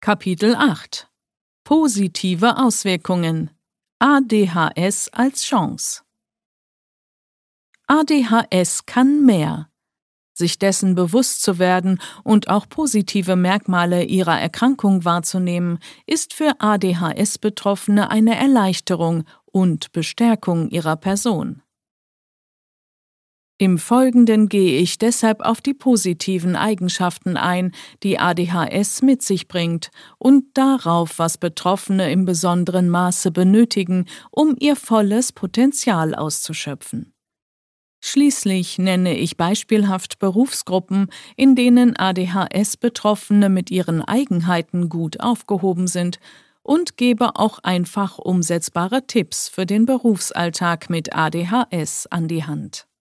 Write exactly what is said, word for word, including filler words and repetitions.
Kapitel acht. Positive Auswirkungen. A D H S als Chance. A D H S kann mehr. Sich dessen bewusst zu werden und auch positive Merkmale ihrer Erkrankung wahrzunehmen, ist für A D H S-Betroffene eine Erleichterung und Bestärkung ihrer Person. Im Folgenden gehe ich deshalb auf die positiven Eigenschaften ein, die A D H S mit sich bringt, und darauf, was Betroffene im besonderen Maße benötigen, um ihr volles Potenzial auszuschöpfen. Schließlich nenne ich beispielhaft Berufsgruppen, in denen A D H S-Betroffene mit ihren Eigenheiten gut aufgehoben sind, und gebe auch einfach umsetzbare Tipps für den Berufsalltag mit A D H S an die Hand.